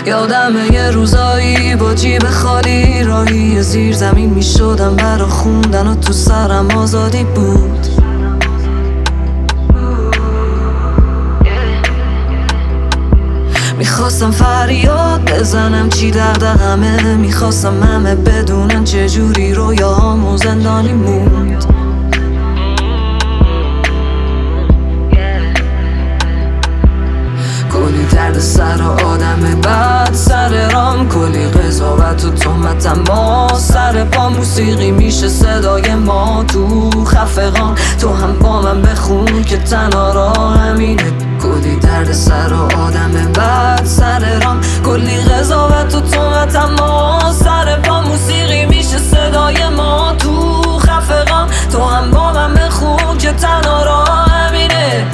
یادمه یه روزایی با جیب خالی راهی زیر زمین می شدم برا خوندن و تو سرم آزادی بود. میخواستم فریاد بزنم چی دغدغمه، میخواستم همه بدونن چجوری رویاهامون زندانی موند. کلی درد سر و آدم بعد سر رام، کلی قضاوت و تهمت، اما سر پا موسیقی میشه صدای ما تو خفقان. تو هم با من بخون که تنها راه همینه. کلی درد سر و آدم بعد سر رام، کلی قضاوت و تهمت، اما سر پا موسیقی میشه صدای ما تو خفقان. تو هم با من بخون که تنها راه همینه.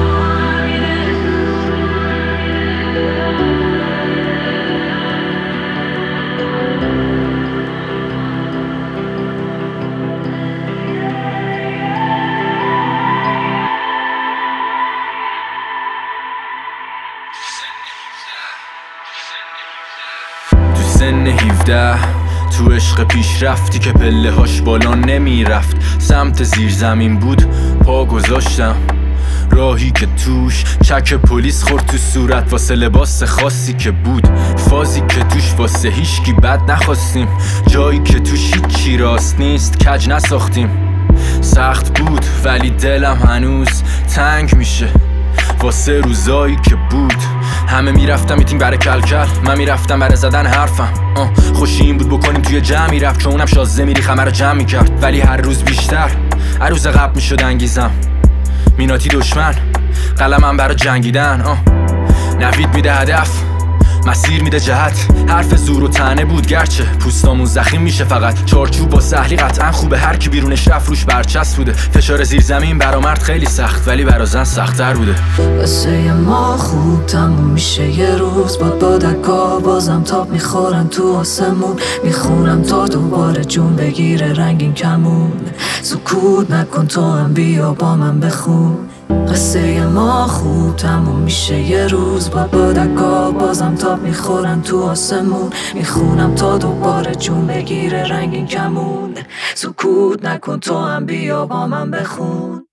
سن 17 تو عشق پیش رفتی که پله هاش بالا نمی رفت. سمت زیر زمین بود پا گذاشتم، راهی که توش چک پلیس خورد تو صورت واسه لباس خاصی که بود، فازی که توش واسه هیچکی بد نخواستیم، جایی که توش هیچی راست نیست کج نساختیم. سخت بود ولی دلم هنوز تنگ میشه واسه روزایی که بود. همه میرفتم میتینگ برای کلکل، من میرفتم برای زدن حرفم. خوشی این بود بکنیم توی جمعی رفت، چون اونم شازده میری خمه رو جمع میکرد. ولی هر روز بیشتر، هر روز قبل میشد انگیزم. میناتی دشمن، قلمم برای جنگیدن. نوید میده هدف، مسیر میده جهت. حرف زور و طعنه بود گرچه پوستامون زخیم میشه فقط. چارچوب با سهلی قطعا خوبه، هر کی بیرونش رفت روش برچسب بوده. فشار زیر زمین برا مرد خیلی سخت ولی برا زن سخت‌تر بوده. واسه ما خوب تموم میشه یه روز، با دکا بازم تاب میخورن تو آسمون. میخونم تا دوباره جون بگیره رنگین کمون. سکوت نکن تو هم بیا با من بخون. قصه ما خوب تموم میشه یه روز، با دکا بازم تاب میخورن تو آسمون. میخونم تا دوباره جون بگیره رنگین کمون. سکوت نکن تو هم بیا با من بخون.